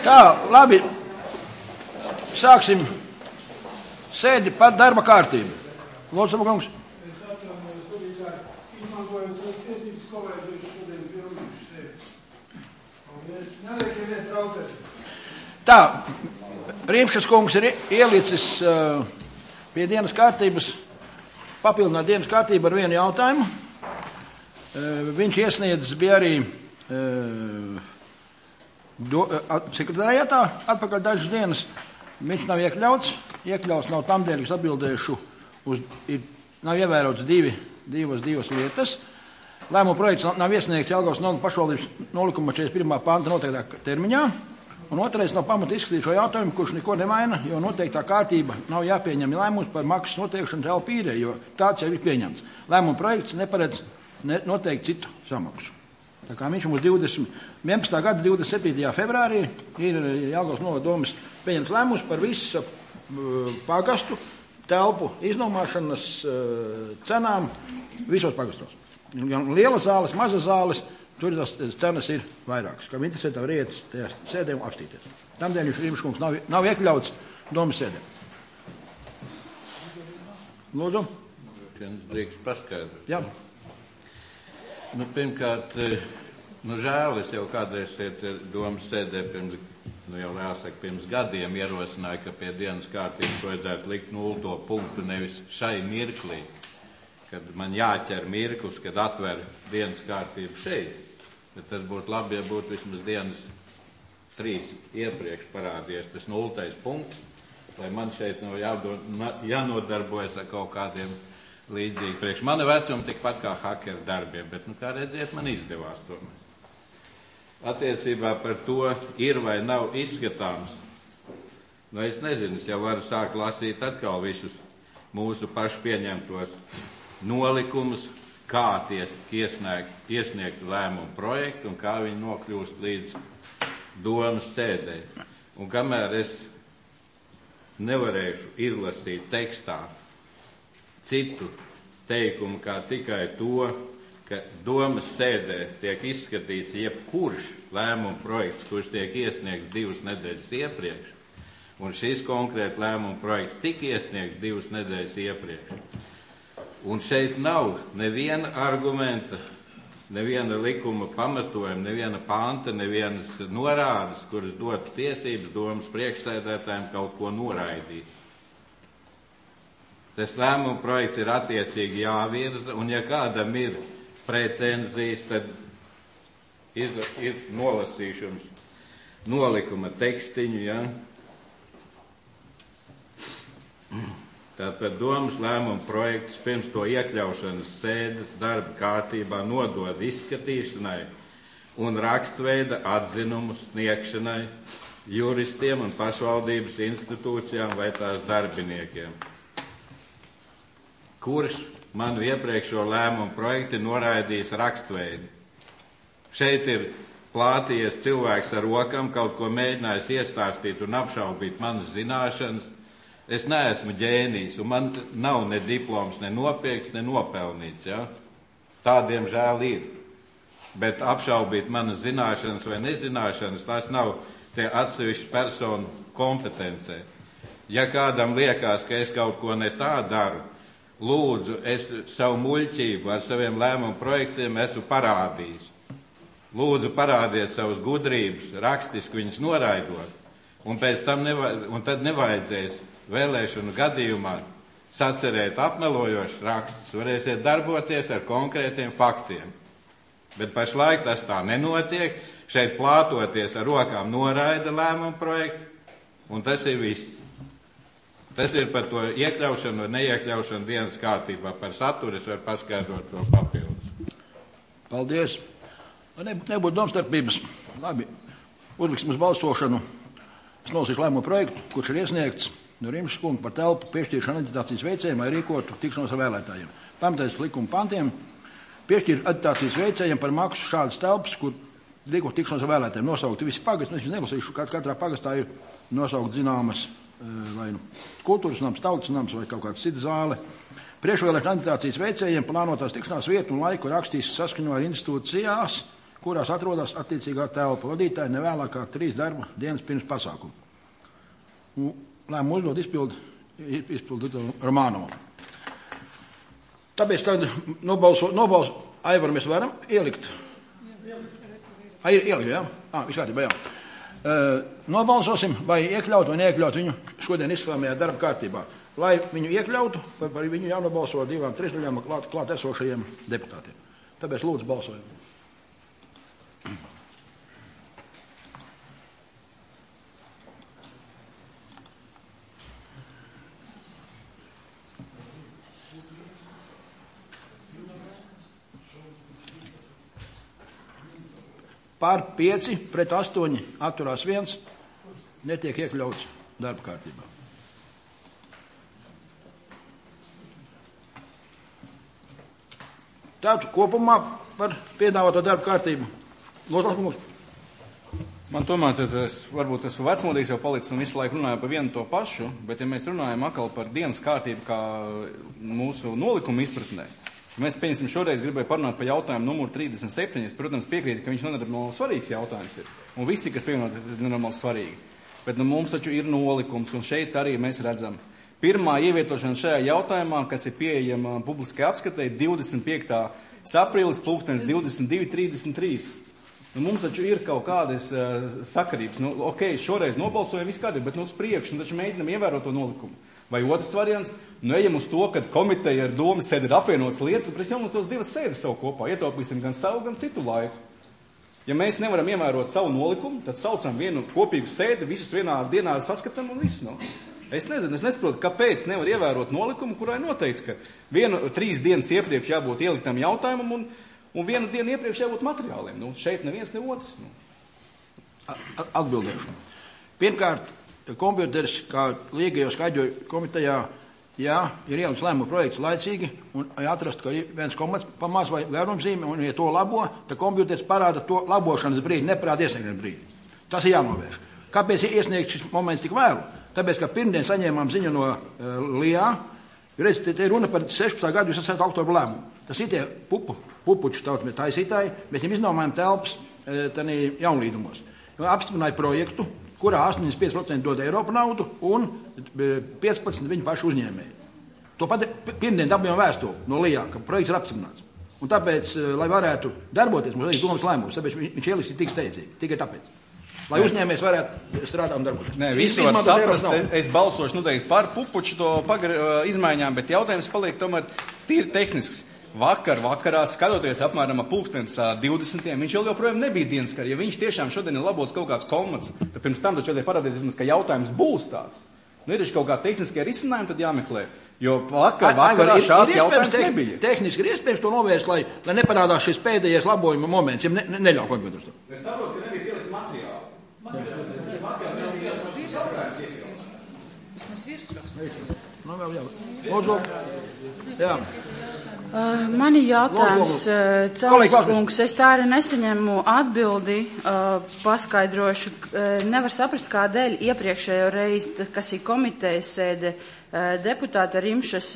Tā, labi. Sāksim sēdi par darba kārtību. Lūdzu, kungs. Es atvainojos, vadītāji, izmantojot savas tiesības kolēģis šodien pilnīšu sēdi. Paldies. Neliekiem vien traucēt. Tā, Rīmšas kungs ir ielicis pie dienas kārtības, papildināt dienas kārtību ar vienu jautājumu. Viņš iesniedzis bija arī sekretariātā atpakaļ dažas dienas. Viņš nav iekļauts nav tam dēļ, es atbildēšu nav ievērots divas lietas. Lēmuma projekts nav iesniegts Jelgavas novadas pašvaldības 0,41. panta noteiktā termiņā. Un otrais nav pamata izskatīt šo jautājumu, kurš neko nemaina, jo noteiktā kārtība nav jāpieņem lēmums par maksas noteikšanu telpu īrē, jo tāds jau ir pieņemts. Lēmuma projekts neparedz noteikti citu samaksu. Tā kā viņš mums 11. gada 27. februārī ir Jelgavas novadas domes pieņemts lēmums par visu pagastu telpu iznomāšanas cenām visos pagastos. Gan lielas zāles, mazas zāles, tur tas cenas ir vairākas. Kam interesē, tā var iet tajās sēdēm apstīties. Tamdēļ viņš Rīmškungs nav iekļauts domas sēdēm. Lūdzu. Drīkst paskaidrot. Jā. Pirmkārt, žēl, es jau kādreiz domas sēdē pirms gadiem ierosināju, ka pie dienas kārtības vajadzētu likt 0. punktu nevis šai mirklī, kad man jāķer mirklis, kad atver dienas kārtību šeit. Bet tas būtu labi, ja būtu vismaz dienas 3 iepriekš parādījies tas 0. punkts, lai man šeit nav jānodarbojas ar kaut kādiem līdzīgi. Priekš mana vecuma tikpat kā hakeru darbiem, bet, kā redziet, man izdevās tomēr. Attiecībā par to ir vai nav izskatāms. Es nezinu, es jau varu sākt lasīt atkal visus mūsu pašu pieņemtos nolikumus, kā iesniegt lēmumu projektu un kā viņi nokļūst līdz domas sēdē. Un kamēr es nevarēšu izlasīt tekstā citu teikumu, kā tikai to, ka domas sēdē tiek izskatīts jebkurš lēmuma projekts, kurš tiek iesniegts 2 nedēļas iepriekš, un šis konkrēti lēmuma projekts tika iesniegts 2 nedēļas iepriekš. Un šeit nav neviena argumenta, neviena likuma pamatojuma, neviena panta, nevienas norādes, kuras dotu tiesības domas priekšsēdētājiem kaut ko noraidīt. Tas lēmuma projekts ir attiecīgi jāvirza, un ja kādam ir pretenzijas, tad ir nolasīšums nolikuma tekstiņu, ja? Tātad domas lēmuma projekts pirms to iekļaušanas sēdes darba kārtībā nodod izskatīšanai un rakstveida atzinumu sniegšanai juristiem un pašvaldības institūcijām vai tās darbiniekiem, kurš manu iepriekšo lēmumu projektu noraidījis rakstveidu. Šeit ir plātījies cilvēks ar rokam, kaut ko mēģinājis iestāstīt un apšaubīt manas zināšanas. Es neesmu ģēnijs, un man nav ne diploms, ne nopiekts, ne nopelnīts. Ja? Tādiem žēl ir. Bet apšaubīt manas zināšanas vai nezināšanas, tās nav tie atsevišķi personu kompetencē. Ja kādam liekas, ka es kaut ko ne tā daru, lūdzu, es savu muļķību ar saviem lēmumu projektiem esmu parādījis. Lūdzu, parādiet savus gudrības, rakstiski viņus noraidot, un pēc tam tad nevajadzēs vēlēšanu gadījumā sacerēt apmelojošs rakstus, varēsiet darboties ar konkrētiem faktiem. Bet pašlaik tas tā nenotiek, šeit plātoties ar rokām noraida lēmumu projektu, un tas ir viss. Tas ir par to iekļaušanu vai neiekļaušanu dienas kārtībā. Par saturu es varu paskaidrot to papildus. Paldies. Nebūtu domstarpības. Labi, uzliksim uz balsošanu. Es nolasīšu lēmumu projektu, kurš ir iesniegts no Rīmšas kunga par telpu piešķiršanu aģitācijas veicējiem vai rīkotu tikšanos ar vēlētājiem. Pamatojoties likuma pantiem, piešķir aģitācijas veicējiem par maksu šādas telpas, kur rīkot tikšanos ar vēlētājiem. Nosaukti visi pagasti, es nelasīšu, katrā pagastā ir nosaukt zināmas vai kultūras nams, tautas nams vai kaut kāda cita zāle. Priekšvēlēšana aģitācijas veicējiem plānotās tikšanās vietu un laiku rakstīs saskaņo ar institūcijās, kurās atrodas attiecīgā telpa vadītāji nevēlāk kā 3 darba dienas pirms pasākuma. Lēmumu uzdod izpildu Romānovam. Tāpēc tad nobalso Aivaru mēs varam ielikt. Ielikt, jā? Viss kārtībā, jā. Nobalsosim, vai iekļaut vai neiekļaut viņu šodien izskatāmajā darba kārtībā. Lai viņu iekļautu, par viņu jānobalso 2/3 klāt esošajiem deputātiem. Tāpēc lūdzu balsojam. Pār 5 pret 8 atturās 1, netiek iekļauts darba kārtībā. Tātad kopumā par piedāvāto darba kārtību. Lūdzu, Man tomēr varbūt esmu vecmodīgs jau palicis un visu laiku runāju par vienu to pašu, bet ja mēs runājam atkal par dienas kārtību kā mūsu nolikumu izpratnē, mēs, pieņemsim, šoreiz gribēju parunāt par jautājumu numuru 37. Es, protams, piekrītu, ka viņš nenormāli svarīgs jautājums ir. Un visi, kas pievienot, ir nenormāli svarīgi. Bet mums taču ir nolikums, un šeit arī mēs redzam. Pirmā ievietošana šajā jautājumā, kas ir pieejama publiskai apskatei, 25. aprīlis 22:33. Mums taču ir kaut kādas sakarības. Šoreiz nobalsojam visu kādu, bet uz priekšu, taču mēģinam ievērot to nolikumu. Vai otrs variants, ejam uz to, kad komiteja ar domas sēdi ir apvienotas lietas, pret jau mums tos 2 sēdes savu kopā, ietaupīsim gan savu, gan citu laiku. Ja mēs nevaram ievērot savu nolikumu, tad saucam vienu kopīgu sēdi, visus vienā dienā saskatām un viss. Es nezinu, es nesaprotu, kāpēc nevar ievērot nolikumu, kurā ir noteikts, ka 3 dienas iepriekš jābūt ieliktam jautājumam un 1 dienu iepriekš jābūt materiāliem. Šeit neviens, ne otrs. Atbildēšu. Pirmkārt, kompjuters, kā Līga jau skaidroja komitejā, jā, ir ielikts lēmuma projekts laicīgi un atrast, ka ir viens komats pamās vai garumzīme, un ja to labo, tad kompjuters parāda to labošanas brīdi, neparāda iesniegšanas brīdi. Tas ir jānovērš. Kāpēc ir iesniegts šis moments tik vēlu? Tāpēc, ka pirmdien saņēmām ziņu no LIA, redziet, te ir runa par 16. gadu 26. oktobra lēmumu. Tas ir tie pupuču tautsmē taisītāji, mēs viņam iznomājam telpas jaunlīdumos. Apstiprināja projektu, kurā 85% dod Eiropa naudu un 15% viņu pašu uzņēmēji. To pat pirmdien dabījām vēstuli no LIA, ka projekts ir apstiprināts. Un tāpēc, lai varētu darboties, mums arī domas lēmums, tāpēc viņš ieliks tik steidzīgi, tikai tāpēc. Lai uzņēmējs varētu strādāt un darboties. Nē, visu var saprast, es balsošu noteikti par pupuču to izmaiņām, bet jautājums paliek tomēr tīri tehnisks. Vakarā, skatoties apmēram 20. viņš joprojām nebija dienas, ka ja viņš tiešām šodien ir labots kaut kāds komats, tad pirms tam taču parādīsies, ka jautājums būs tāds. Ir taču kaut kā tehniskie risinājumi, tad jāmeklē. Jo vakarā šāds jautājums nebija. Tehniski ir iespējams to novērst, lai neparādās šis pēdējais labojuma moments, ja neļauj kompjuters to. Es saprotu, ka nebija pielikt materiāli. Mani jautājums, Caulis, es tā arī nesaņemu atbildi, paskaidrošu, nevar saprast, kādēļ iepriekšējo reizi, kas ir komitejas sēde, deputāta Rimšas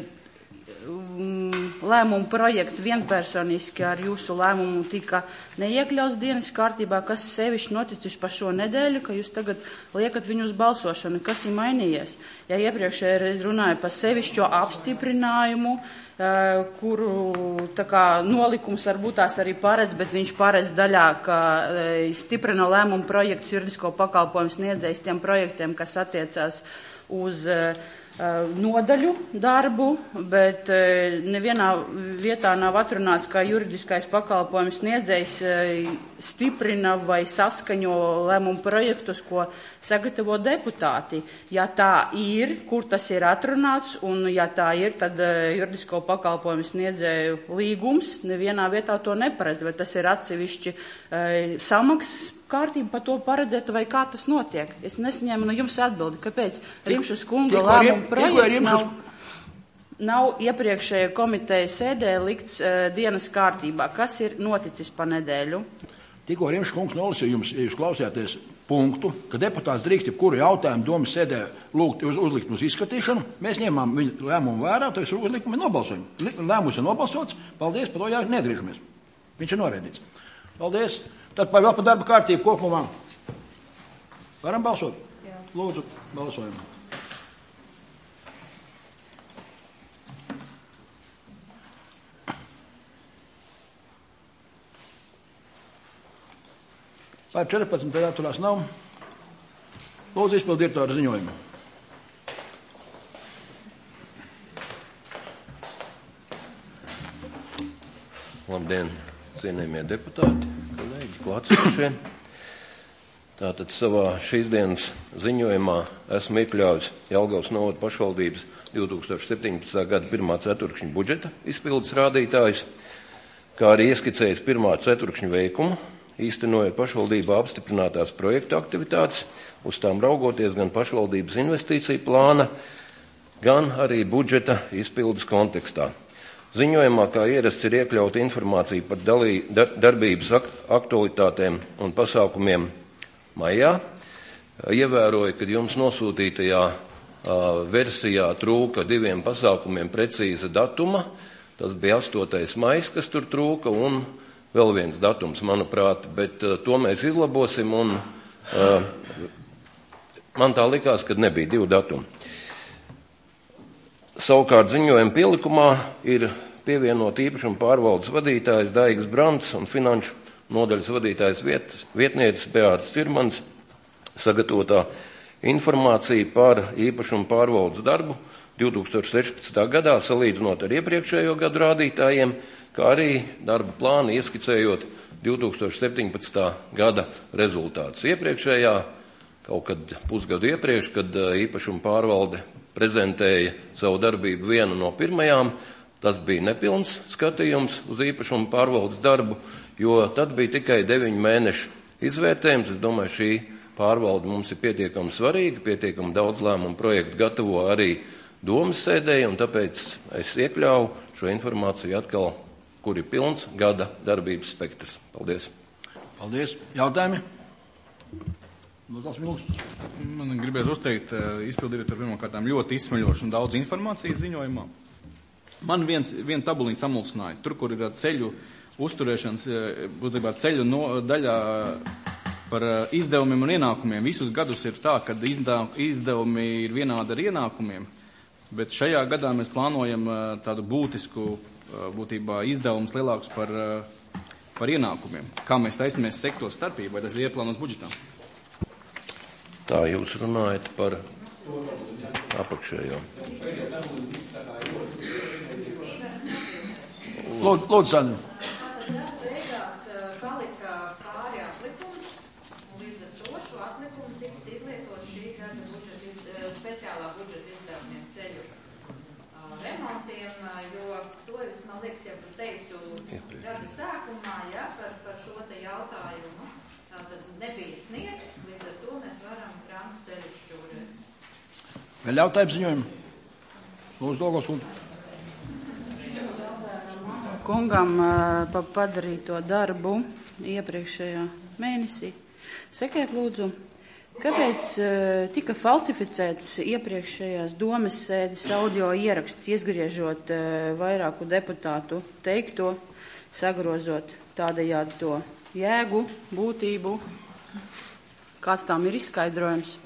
lēmumu projekts vienpersoniski ar jūsu lēmumu tika neiekļauts dienas kārtībā, kas sevišķi noticis pa šo nedēļu, ka jūs tagad liekat viņu uz balsošanu. Kas ir mainījies? Ja iepriekšējā reiz runāja par sevišķo apstiprinājumu, kuru tā kā nolikums varbūt tās arī paredz, bet viņš paredz daļā, ka stiprina lēmumu projekts juridisko pakalpojumu sniedzējs tiem projektiem, kas attiecās uz nodaļu darbu, bet nevienā vietā nav atrunāts, ka juridiskais pakalpojums sniedzējs stiprina vai saskaņo lēmumu projektus, ko sagatavo deputāti. Ja tā ir, kur tas ir atrunāts, un ja tā ir, tad juridisko pakalpojumu sniedzēju līgums nevienā vietā to neparedz, vai tas ir atsevišķi samaksas kārtība par to paredzēt, vai kā tas notiek. Es nesaņēmu no jums atbildi, kāpēc Rimšas kunga lēmuma projekts nav iepriekšējā komitejas sēdē likts dienas kārtībā. Kas ir noticis pa nedēļu? Tikko Rimšas kungs nolasīja jums, ja jūs klausījāties punktu, ka deputāts drīkst jebkuru jautājumu domas sēdē lūgt uzlikt uz izskatīšanu, mēs ņēmām viņu lēmumu vērā, to es uzlikumu nobalsojumu. Lēmums ir nobalsots, paldies, par to neatgriežamies. Viņš ir noraidīts. Paldies. Tad vēl par darba kārtību kopumā. Varam balsot? Jā. Lūdzu, balsojam. Pār 14 pēc atturās nav. Lūdzu, izpildirektora ziņojumu. Labdien, cienījamie deputāti, kolēģi, klātsošie. Tātad savā šīs dienas ziņojumā esmu iekļāvis Jelgavas novada pašvaldības 2017. gada 1. ceturkšņa budžeta izpildes rādītājus, kā arī ieskicējis 1. ceturkšņa veikumu, īstenojot pašvaldībā apstiprinātās projektu aktivitātes, uz tām raugoties gan pašvaldības investīciju plāna, gan arī budžeta izpildes kontekstā. Ziņojumā, kā ierasts, ir iekļauta informācija par darbības aktualitātēm un pasākumiem maijā. Ievēroju, ka jums nosūtītajā versijā trūka 2 pasākumiem precīza datuma. Tas bija 8. maijs, kas tur trūka, un vēl viens datums, manuprāt, bet to mēs izlabosim, un man tā likās, ka nebija 2 datumi. Savukārt ziņojuma pielikumā ir pievienot īpašuma pārvaldes vadītājs Daigas Brants un finanšu nodaļas vadītājs vietnieces Beātas Cirmans sagatavotā informācija par īpašuma pārvaldes darbu 2016. gadā, salīdzinot ar iepriekšējo gadu rādītājiem, kā arī darba plānu ieskicējot 2017. gada rezultātus. Iepriekšējā, kaut kad pusgadu iepriekš, kad īpašuma pārvalde prezentēja savu darbību vienu no pirmajām, tas bija nepilns skatījums uz īpašuma pārvaldes darbu, jo tad bija tikai 9 mēnešu izvērtējums. Es domāju, šī pārvalde mums ir pietiekami svarīga, pietiekami daudz lēmumu projektu gatavo arī domas sēdēji, un tāpēc es iekļauju šo informāciju atkal, kur ir pilns gada darbības spektrs. Paldies. Paldies. Jautājumi? Man gribēs uzteikt izpildirektoru pirmkārtām ļoti izsmeļošu un daudz informācijas ziņojumā. Man viena tabuliņa samulsināja. Tur, kur ir ceļu uzturēšanas, būtībā ceļu daļā par izdevumiem un ienākumiem. Visus gadus ir tā, ka izdevumi ir vienādi ar ienākumiem, bet šajā gadā mēs plānojam tādu būtībā izdevumus lielākus par ienākumiem. Kā mēs taisamies sektoru starpību, vai tas ir ieplānots budžetā? Tā jūs runājat par apakšējo. Lūdzu, Sandra. Tātad beigās palika pāri atlikums, un līdz ar to šo atlikumu tiks izlietot šī gada speciālā budžeta izdevumiem ceļu remontiem, jo to es, man liekas, jau teicu gada sākumā, par šo te jautājumu. Tātad nebija sniegs, līdz ar to mēs varam krāns ceļu šķūrēt. Vēl jautājums ziņojumu? Lūdzu, Dogos kundze. Kungam pa padarīto darbu iepriekšējā mēnesī. Sakiet, lūdzu, kāpēc tika falsificēts iepriekšējās domes sēdes audio ieraksts, izgriežot vairāku deputātu teikto, sagrozot tādējādi to jēgu, būtību? Kāds tām ir izskaidrojums?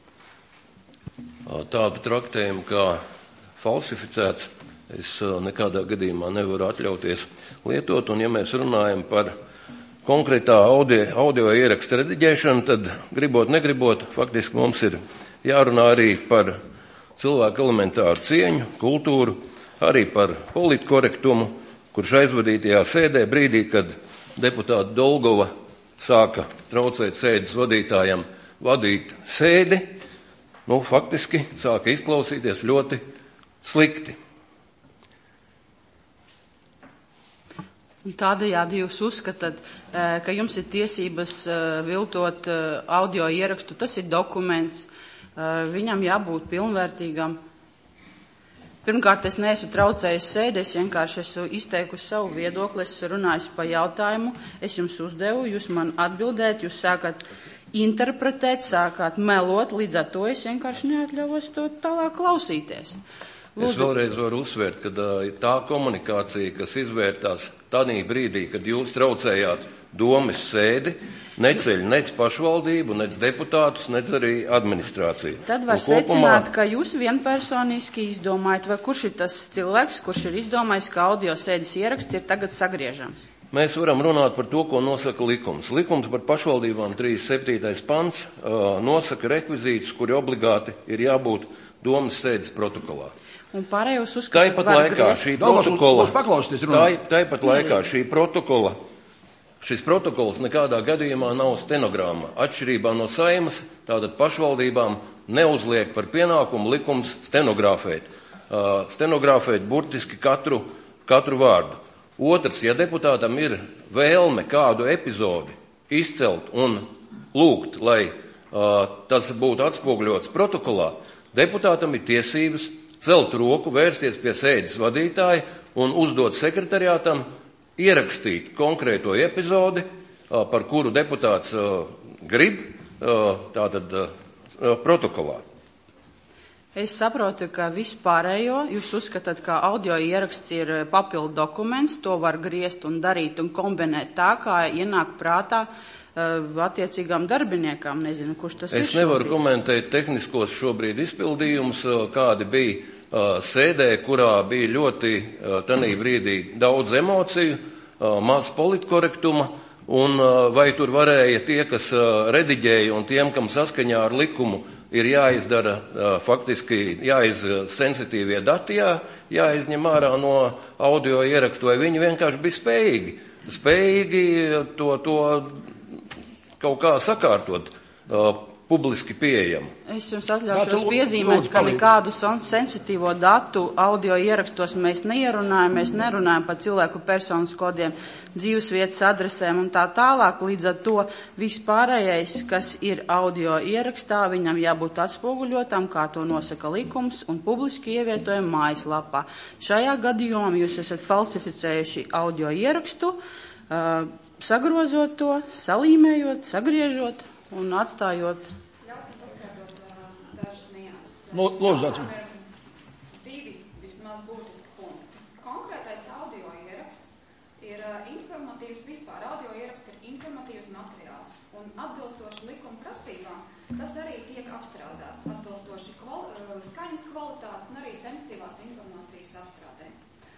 Tādu traktējumu kā falsificēts es nekādā gadījumā nevaru atļauties lietot, un ja mēs runājam par konkrētā audio ieraksta rediģēšanu, tad gribot, negribot, faktiski mums ir jārunā arī par cilvēku elementāru cieņu, kultūru, arī par politkorektumu, kurš aizvadītajā sēdē brīdī, kad deputāta Dolgova sāka traucēt sēdes vadītājam vadīt sēdi, faktiski sāka izklausīties ļoti slikti. Tādējādi jūs uzskatāt, ka jums ir tiesības viltot audio ierakstu, tas ir dokuments, viņam jābūt pilnvērtīgam. Pirmkārt, es neesmu traucējis sēdi, es vienkārši esmu izteikusi savu viedokli, es runāju pa jautājumu, es jums uzdevu, jūs man atbildēt, jūs sākat interpretēt, sākāt melot, līdz ar to es vienkārši neatļaujos to tālāk klausīties. Lūdzu. Es vēlreiz varu uzsvērt, ka tā komunikācija, kas izvērtās tādā brīdī, kad jūs traucējāt domes sēdi neceļ nec pašvaldību, nec deputātus, nec arī administrāciju. Tad var secināt, ka jūs vienpersoniski izdomājat, vai kurš ir tas cilvēks, kurš ir izdomājis, ka audio sēdes ieraksts ir tagad sagriežams. Mēs varam runāt par to, ko nosaka likums. Likums par pašvaldībām 37. pants nosaka rekvizītus, kuri obligāti ir jābūt domes sēdes protokolā. Un pārējos uzskatāt, Tāpat laikā šī protokola, šis protokols nekādā gadījumā nav stenogramma. Atšķirībā no Saimas, tātad pašvaldībām neuzliek par pienākumu likums stenogrāfēt. Stenogrāfēt burtiski katru vārdu. Otrs, ja deputātam ir vēlme kādu epizodi izcelt un lūgt, lai tas būtu atspoguļots protokolā, deputātam ir tiesības celt roku, vērsties pie sēdes vadītāja un uzdot sekretariātam ierakstīt konkrēto epizodi, par kuru deputāts grib, tātad protokolā. Es saprotu, ka vispārējo jūs uzskatāt, ka audio ieraksts ir papildu dokuments, to var griezt un darīt un kombinēt tā, kā ienāk prātā attiecīgām darbiniekām. Nezinu, kurš tas ir. Es nevaru komentēt tehniskos šobrīd izpildījumus, kādi bija sēdē, kurā bija ļoti tanī brīdī daudz emociju, maz politkorektuma, un vai tur varēja tie, kas rediģēja, un tiem, kam saskaņā ar likumu ir jāizdara faktiski jāizsensitīvie dati, jāizņem ārā no audio ierakstu, vai viņi vienkārši bija spējīgi to kaut kā sakārtot publiski pieejamu. Es jums atļaušos piezīmēt, ka nekādu sensitīvo datu audio ierakstos mēs neierunājam, mēs nerunājam par cilvēku personas kodiem, dzīvesvietas adresēm un tā tālāk. Līdz ar to vispārējais, kas ir audio ierakstā, viņam jābūt atspoguļotam, kā to nosaka likums, un publiski ievietojam mājaslapā. Šajā gadījumā jūs esat falsificējuši audio ierakstu, sagrozot to, salīmējot, sagriežot un atstājot. Ļausim paskaidrot dažas nianses. Lūdzu, divi vismaz būtiski punkti. Konkrētais audio ieraksts ir informatīvs vispār. Audio ieraksts ir informatīvs materiāls. Un atbilstoši likuma prasībām, tas arī tiek apstrādāts atbilstoši skaņas kvalitātes un arī sensitīvās informācijas apstrādē.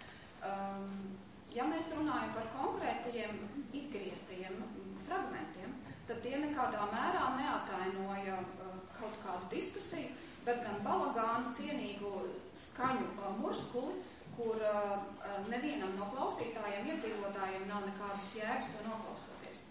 Ja mēs runājam par konkrētajiem izgrieztajiem fragmentiem, tad tie nekādā mērā neatainoja kaut kādu diskusiju, bet gan balagānu cienīgu skaņu murskuli, kur nevienam no klausītājiem, iedzīvotājiem nav nekādas jēgas to noklausoties.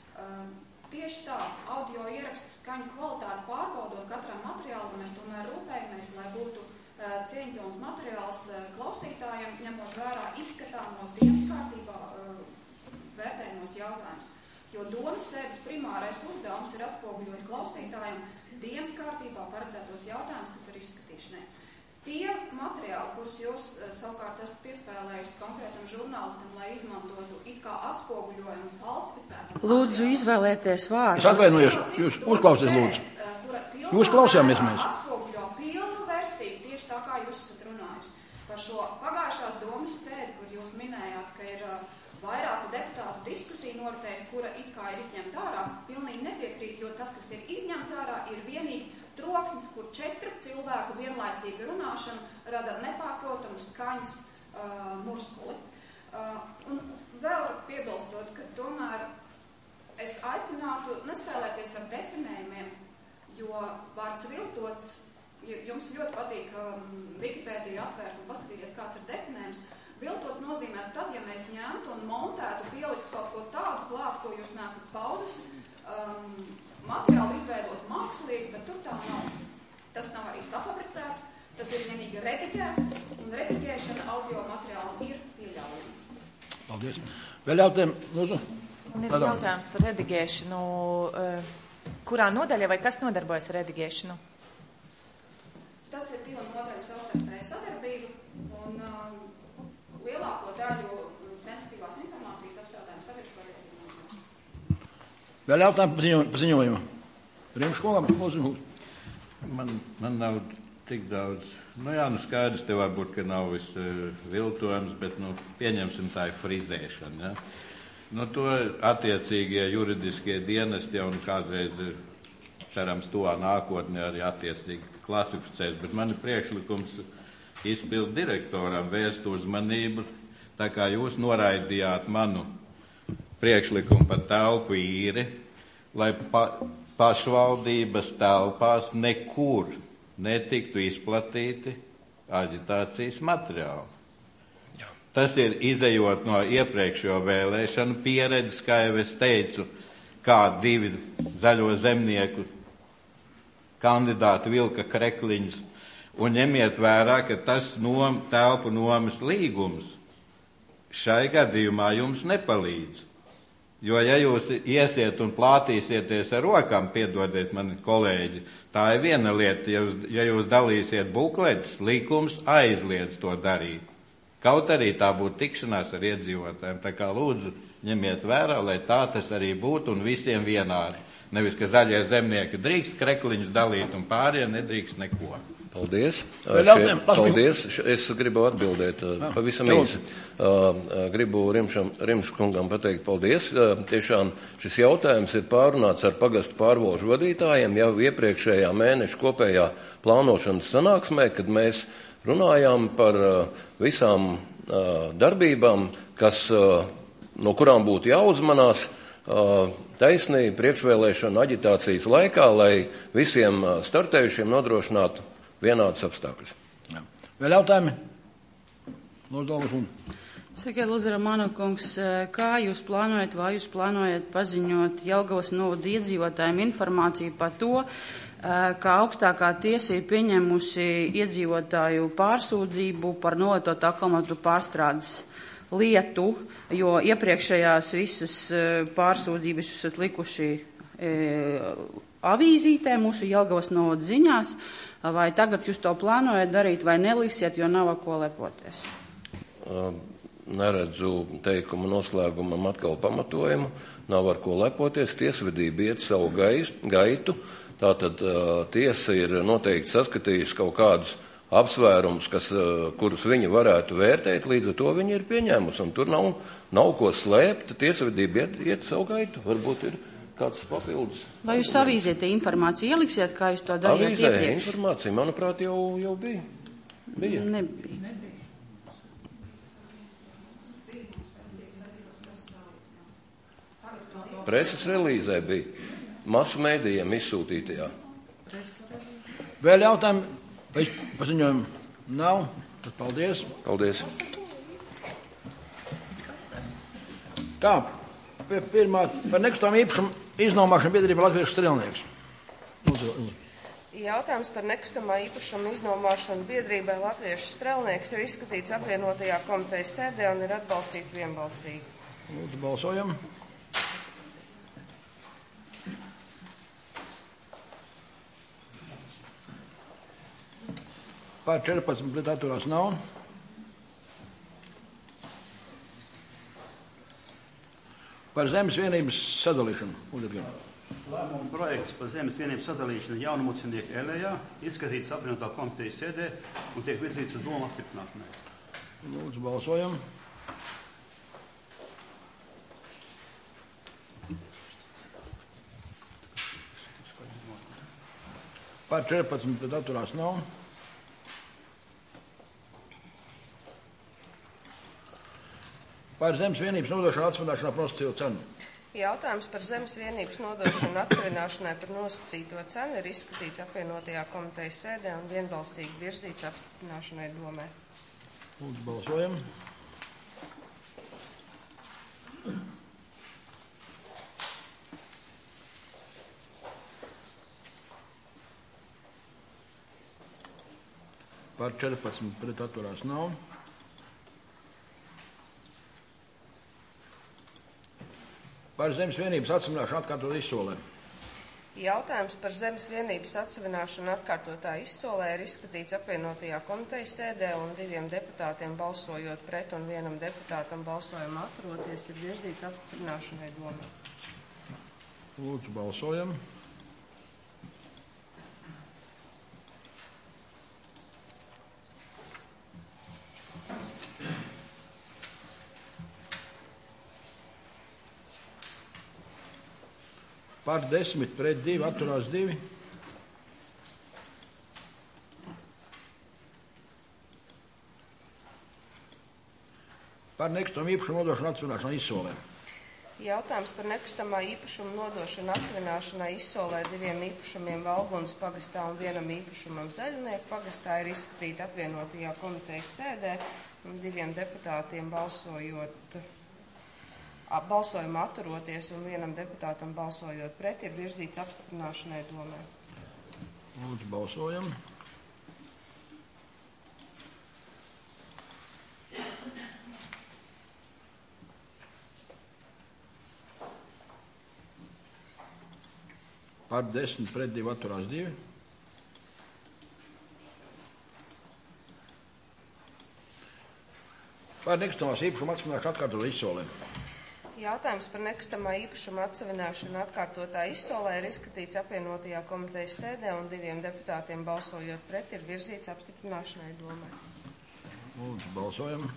Tieši tā, audio ieraksta skaņu kvalitāti pārbaudot katram materiālam, mēs tomēr rūpējamies, lai būtu cieņpilns materiāls klausītājiem, ņemot vērā izskatāmos dienas kārtībā vērtējumos jautājumus. Jo domas sēdes primārais uzdevums ir atspoguļot klausītājiem dienas kārtībā paredzētos jautājumus, kas ir izskatīšanai. Tie materiāli, kurus jūs savukārt esat piespēlējuši konkrētam žurnālistam, lai izmantotu it kā atspoguļojumu falsificētu. Lūdzu, izvēlēties vārdu. Es atvainojos, jūs uzklausiet, lūdzu. Jūs klausījāmies mēs. Atspoguļo pilnu versiju, tieši tā kā jūs esat runājusi. Par šo pagājušās domas sēdi, kur jūs minējāt, ka ir vairāku deputātu diskusiju noritējis, kura it kā ir izņemta ārā, pilnīgi nepiekrīt, jo tas, kas ir izņemts ārā, ir vienīgi troksnis, kur 4 cilvēku vienlaicīga runāšana rada nepārprotamu skaņas murskuli. Un vēl piebilstot, ka tomēr es aicinātu nespēlēties ar definējumiem, jo vārds viltots, jums ļoti patīk Wikipēdiju atvērt un paskatīties, kāds ir definējums. Viltot nozīmē tad, ja mēs ņemtu un montētu, pieliktu kaut ko tādu klāt, ko jūs neesat paudusi, materiālu izveidot mākslīgi, bet tur tā nav. Tas nav arī safabricēts, tas ir vienīgi rediģēts, un rediģēšana audio materiālu ir pieļaujama. Paldies. Vēl jautājumu, lūdzu. Un ir jautājums par rediģēšanu. Kurā nodaļa vai kas nodarbojas ar rediģēšanu? Tas ir 2 nodaļu savstarpēja sadarbība, un lielāko daļu sensitīvās informācijas apstrādājumu sabiedrisko rīcību. Vēl jautājumu par ziņojumu. Riemškolām, lūdzu. Man nav tik daudz. Skaidrs te varbūt, ka nav viss viltojums, bet, pieņemsim tā ir frizēšana. Ja? Nu, to attiecīgie juridiskie dienesti jau kādreiz ir, cerams, tuvā nākotnē arī attiecīgi klasificēs, bet man ir priekšlikums izpildu direktoram vērst uzmanību, tā kā jūs noraidījāt manu priekšlikumu par telpu īri, lai pašvaldības telpās nekur netiktu izplatīti aģitācijas materiāli. Tas ir izejot no iepriekšējo vēlēšanu pieredzes, kā jau es teicu, kā 2 zaļo zemnieku kandidāti vilka krekliņus, un ņemiet vērā, ka tas telpu nomas līgums šai gadījumā jums nepalīdz. Jo, ja jūs iesiet un plātīsieties ar rokām, piedodiet mani kolēģi, tā ir viena lieta, ja jūs dalīsiet bukletus, likums aizliedz to darīt. Kaut arī tā būtu tikšanās ar iedzīvotājiem, tā kā lūdzu ņemiet vērā, lai tā tas arī būtu un visiem vienādi. Nevis, ka zaļie zemnieki drīkst krekliņus dalīt un pārējie nedrīkst neko. Paldies. Paldies. Es gribu atbildēt pavisam īsi. Gribu Rimša kungam pateikt paldies. Tiešām šis jautājums ir pārunāts ar pagastu pārvalžu vadītājiem jau iepriekšējā mēneša kopējā plānošanas sanāksmē, kad mēs runājām par visām darbībām, no kurām būtu jāuzmanās taisnīgi priekšvēlēšana aģitācijas laikā, lai visiem startējušiem nodrošinātu vienādus apstākļus. Jā. Vēl jautājumi? Lūdzu. Sakiet, Lūdzu, Romano kungs, kā jūs plānojat, vai jūs plānojat paziņot Jelgavas novada iedzīvotājiem informāciju par to, ka augstākā tiesa ir pieņēmusi iedzīvotāju pārsūdzību par nolietotu akumulātoru pārstrādes lietu, jo iepriekšējās visas pārsūdzības esat likuši avīzītē, mūsu Jelgavas novada ziņās, vai tagad jūs to plānojat darīt vai neliksiet, jo nav ar ko lepoties? Neredzu teikumu noslēgumam atkal pamatojumu, nav ar ko lepoties, tiesvedība iet savu gaitu. Tātad tiesa ir noteikti saskatījusi kaut kādus apsvērumus, kurus viņi varētu vērtēt, līdz ar to viņi ir pieņēmusi, un tur nav ko slēpt, tiesvedība iet savu gaitu, varbūt ir kāds papildus. Vai jūs avīzē te informāciju ieliksiet, kā jūs to darījāt iepriekš? Avīzē informācija, manuprāt, jau bija. Nebija. Preses relīzē bija. Masu mēdījiem izsūtītajā. Vēl jautājumi? Paziņojumu nav? Tad paldies. Paldies. Tā, pirmā par nekustamā īpašuma iznomāšanu biedrība Latviešu strelnieks. Jautājums par nekustamā īpašuma iznomāšanu biedrībai Latviešu strelnieks ir izskatīts apvienotajā komitejas sēdē un ir atbalstīts vienbalsīgi. Lūdzu, balsojam. Pār 14 pret atturās nav. Par zemes vienības sadalīšanu. Lēmuma projekts par zemes vienības sadalīšanu Jaunumucinieku Elējā izskatīts apvienotā komitejas sēdē un tiek virzīts uz domu apstiprināšanai. Lūdzu, balsojam. Pār 14 pret atturās nav. Par zemes vienības nodošanu atsvināšanā par nosacīto cenu. Jautājums par zemes vienības nodošanu atsvināšanai par nosacīto cenu ir izskatīts apvienotajā komitejas sēdē un vienbalsīgi virzīts apstiprināšanai domē. Lūdzu, balsojam. Par 14 pret atturās nav. Par zemes vienības atsevināšanu atkārtot izsolē. Jautājums par zemes vienības atsevināšanu atkārtotā izsolē ir izskatīts apvienotajā komitejas sēdē un 2 deputātiem balsojot pret un 1 deputātam balsojumu atturoties ir virzīts apstiprināšanai domē. Lūdzu, balsojam. Par 10 pret 2, atturās 2. Par nekustamā īpašuma nodošanu atsevināšanai izsolē. Jautājums par nekustamā īpašuma nodošanu atsevināšanai izsolē 2 īpašumiem Valgunas pagastā un 1 īpašumam Zaļnieku pagastā ir izskatīta apvienotajā komitejas sēdē un 2 deputātiem balsojumā atturoties un 1 deputātam balsojot pret ir virzīts apstiprināšanai domē. Lūdzu, balsojam. Par 10 pret 2, atturās 2. Par nekustamās īpašuma atsevināšanu atkārtotā izsolē. Jautājums par nekustamā īpašuma atsevināšanu atkārtotā izsolē ir izskatīts apvienotajā komitejas sēdē un 2 deputātiem balsojot pret ir virzīts apstiprināšanai domē. Lūdzu, balsojam.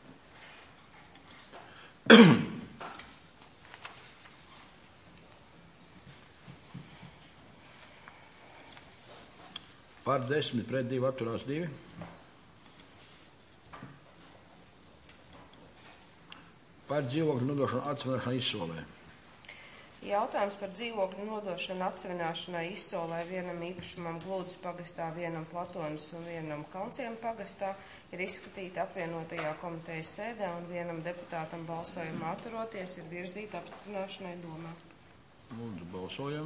Par 10 pret 2, atturās 2. Par dzīvokļu nodošanu atsevināšanai izsolē. Jautājums par dzīvokļu nodošanu atsevināšanai izsolē 1 īpašumam Glūdas pagastā, 1 Platonas un 1 Kalnciema pagastā ir izskatīta apvienotajā komitejas sēdē un 1 deputātam balsojumā atturoties ir virzīta apstiprināšanai domā. Lūdzu, balsojam.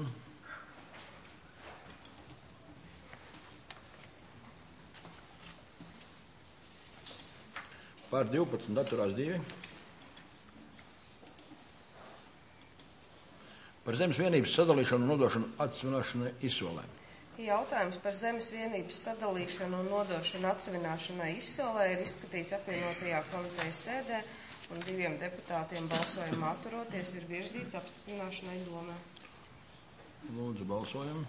Par 12, atturās 2. Par zemes vienības sadalīšanu un nodošanu atsevināšanai izsolē. Jautājums par zemes vienības sadalīšanu un nodošanu atsevināšanai izsolē ir izskatīts apvienotajā komitejas sēdē un 2 deputātiem balsojumā atturoties ir virzīts apstiprināšanai domē. Lūdzu, balsojam.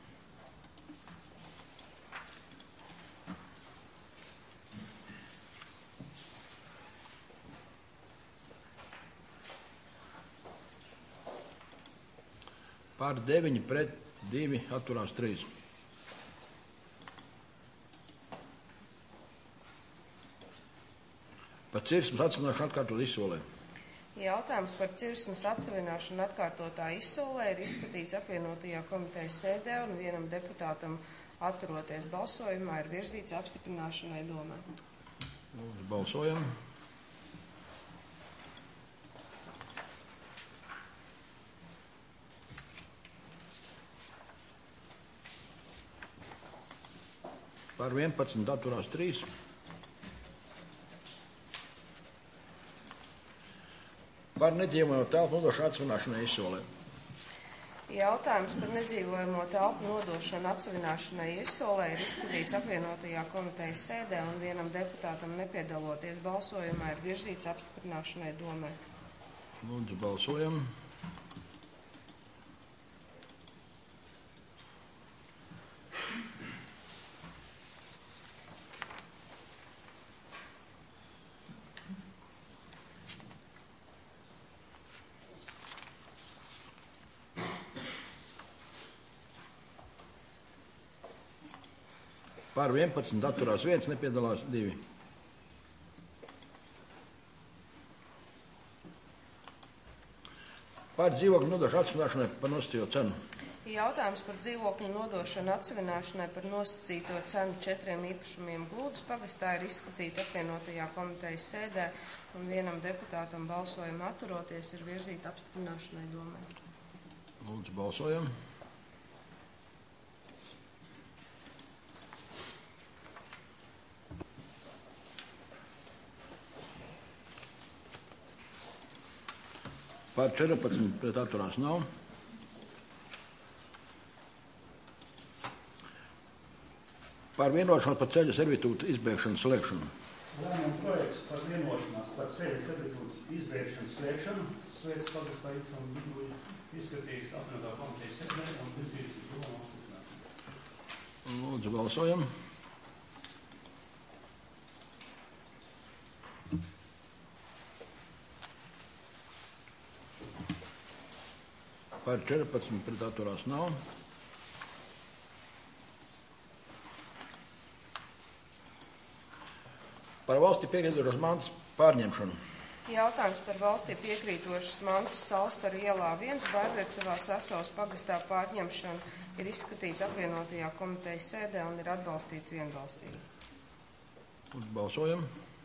Par 9 pret 2, atturās 3. Par cirsmas atsevināšanu atkārtot izsolē. Jautājums par cirsmas atsevināšanu atkārtotā izsolē ir izskatīts apvienotajā komitejas sēdē un 1 deputātam atturoties balsojumā ir virzīts apstiprināšanai domē. Lūdzu, balsojam. Par 11, atturās 3. Par nedzīvojamo telpu nodošanu atsevināšanai izsolē. Jautājums par nedzīvojamo telpu nodošanu atsevināšanai izsolē ir izskatīts apvienotajā komitejas sēdē un 1 deputātam nepiedaloties balsojumā ir virzīts apstiprināšanai domē. Lūdzu, balsojam. Par 11, atturās 1, nepiedalās 2. Par dzīvokļu nodošanu atsevināšanai par nosacīto cenu. Jautājums par dzīvokļu nodošanu atsevināšanai par nosacīto cenu 4 īpašumiem Glūdas pagastā ir izskatīta apvienotajā komitejas sēdē un 1 deputātam balsojumā atturoties ir virzīta apstiprināšanai domē. Lūdzu, balsojam. Par 14 pret atturās nav. Par vienošanos par ceļa servitūtu izbēgšanu slēgšanu. Lēmuma projekts par vienošanās par ceļa servitūtu izbēgšanu slēgšanu. Sveic pagastā īpašumu izskatījis apvienotā komitejas sēdē un virzīts uz domu apstiprināšanu. Lūdzu, balsojam. Par 14 pret atturās nav. Par valstī piekrītošas mantas pārņemšanu. Jautājums par valstī piekrītošas mantas Salstaru ielā 1 Bairdrecevā Sasavas pagastā pārņemšanu ir izskatīts apvienotajā komitejas sēdē un ir atbalstīts vienbalsīgi. Balsojam.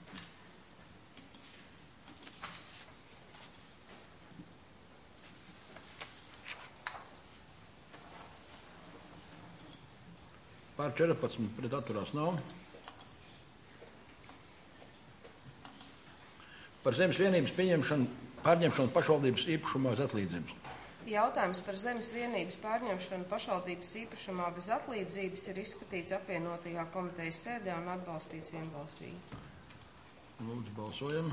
Par 14 pret atturās nav. Par zemes vienības pārņemšanu pašvaldības īpašumā bez atlīdzības. Jautājums par zemes vienības pārņemšanu pašvaldības īpašumā bez atlīdzības ir izskatīts apvienotajā komitejas sēdē un atbalstīts vienbalsīgi. Lūdzu, balsojam.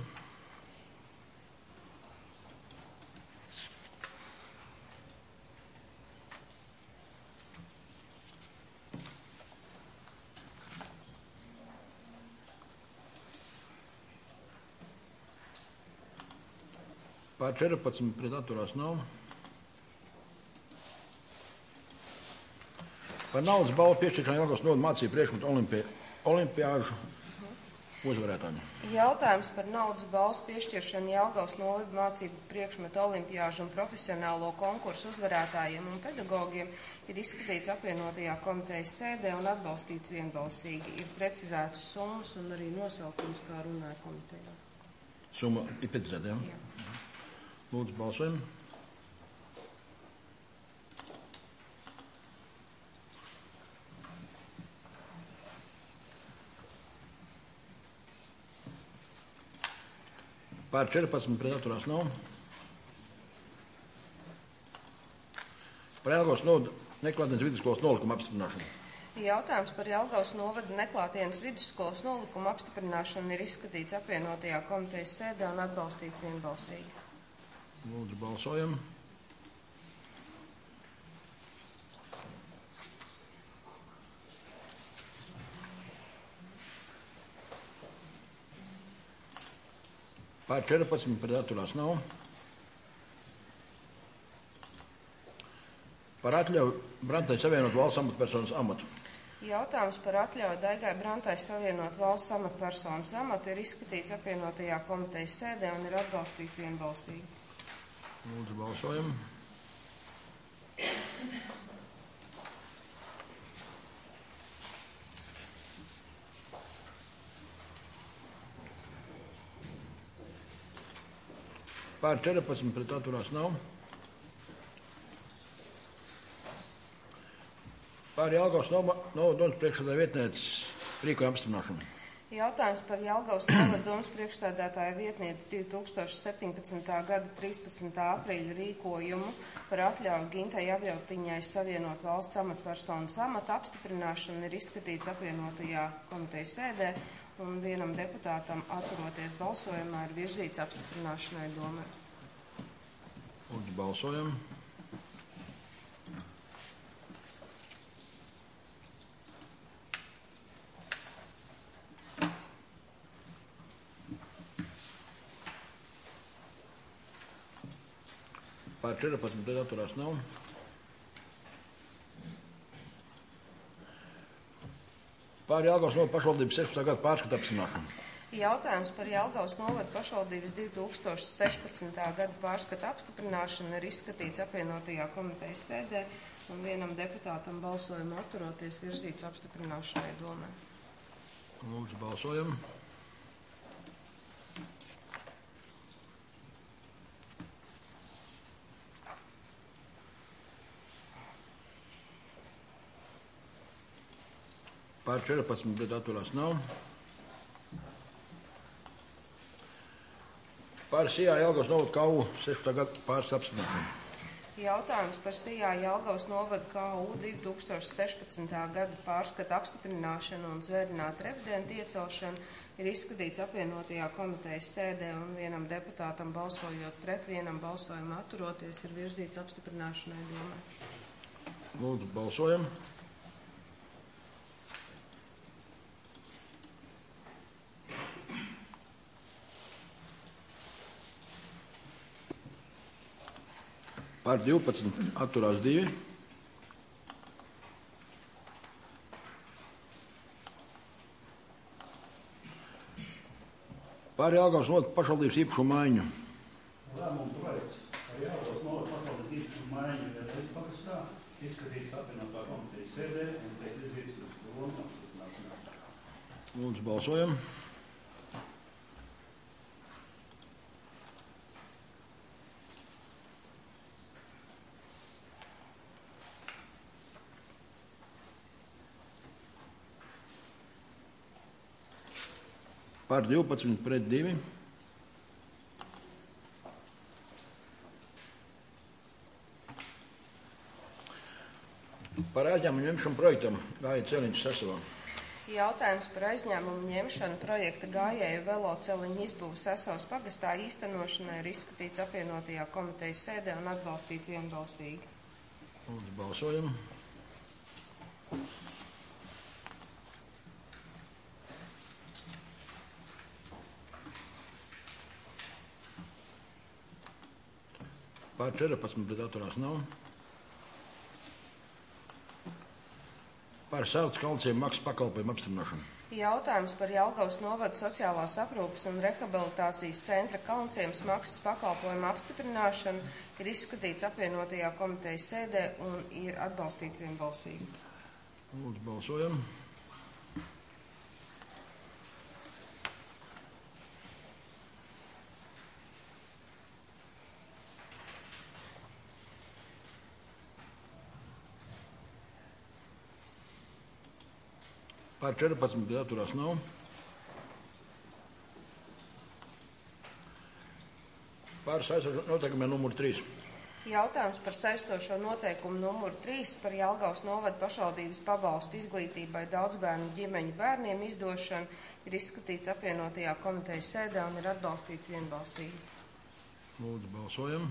Pār 14 pret atturās nav. Par naudas balvu piešķiršanu Jelgavas novada mācību priekšmetu olimpiāžu uzvarētājiem. Jautājums par naudas balvas piešķiršanu Jelgavas novada mācību priekšmetu olimpiāžu un profesionālo konkursu uzvarētājiem un pedagogiem ir izskatīts apvienotajā komitejas sēdē un atbalstīts vienbalsīgi. Ir precizētas summas un arī nosaukums, kā runāja komitejā. Summa ir precizēta, jā? Jā. Lūdzu, balsojam. Pār 14 pret atturās nav. Par Jelgavas novada neklātienes vidusskolas nolikumu apstiprināšanu. Jautājums par Jelgavas novada neklātienes vidusskolas nolikumu apstiprināšanu ir izskatīts apvienotajā komitejas sēdē un atbalstīts vienbalsīgi. Lūdzu, balsojam. Pār 14 pret atturās nav. Par atļauju Brantai savienot valsts amatpersonas amatu. Jautājums par atļauju Daigai Brantai savienot valsts amatpersonas amatu ir izskatīts apvienotajā komitejas sēdē un ir atbalstīts vienbalsīgi. Lūdzu, balsojam. Pār 14 pret atturās nav. Pār Jelgavas novada priekšsēdētāja vietnieces rīkojuma apstiprināšanu. Jautājums par Jelgavas novada domas priekšsēdētāja vietnieces 2017. gada 13. aprīļa rīkojumu par atļauju Gintai Avļautiņai savienot valsts amatpersonas amatu apstiprināšanu ir izskatīts apvienotajā komitejas sēdē un vienam deputātam atturoties balsojumā ir virzīts apstiprināšanai domē. Lūdzu, balsojam. Pār 14 pret atturās nav. Pār Jelgavas novada pašvaldības 16. gada pārskatu apstiprināšanu. Jautājums par Jelgavas novada pašvaldības 2016. gada pārskatu apstiprināšanu ir izskatīts apvienotajā komitejas sēdē un vienam deputātam balsojumu atturoties virzīts apstiprināšanai domē. Lūdzu, balsojam. Pār 14 pret atturās nav. Pār Sijā Jelgavas novada KU 16. gada pārskatu apstiprināšanu. Jautājums par Sijā Jelgavas novada KU 2016. gada pārskatu apstiprināšanu un zvērinātu revidentu iecelšanu ir izskatīts apvienotajā komitejas sēdē un vienam deputātam balsojot pret, vienam balsojumu atturoties ir virzīts apstiprināšanai domē. Lūdzu, balsojam. Pār Par 12, atturās 2. Par Jelgavas novada pašvaldības īpašumu maiņu. Lēmumu projekts par Jelgavas novada pašvaldības īpašumu maiņu Vēlreiz pagastā izskatīts apvienotā komitejas sēdē un tiek izvirzīts uz domu apstiprināšanā. Lūdzu, balsojam. Par 12, pret 2. Par aizņēmumu ņemšanu projektam Gājēju celiņš Sesavā. Jautājums par aizņēmumu ņemšanu projekta Gājēju velo celiņu izbūvu Sesavas pagastā īstenošanai ir izskatīts apvienotajā komitejas sēdē un atbalstīts vienbalsīgi. Lūdzu, balsojam. Par 14, pret atturās nav. Par Sēltas kalciem maksas pakalpojumu apstiprināšanu. Jautājums par Jelgavas novada sociālās aprūpes un rehabilitācijas centra Kalnciemas maksas pakalpojumu apstiprināšanu ir izskatīts apvienotajā komitejas sēdē un ir atbalstīts vienbalsīgi. Lūdzu, balsojam. Par 14, bet atturās nav. Par saistošo noteikumiem numur 3. Jautājums par saistošo noteikumu numuru 3 par Jelgavas novada pašvaldības pabalstu izglītībai daudzbērnu ģimeņu bērniem izdošanu ir izskatīts apvienotajā komitejas sēdē un ir atbalstīts vienbalsīgi. Lūdzu, balsojam.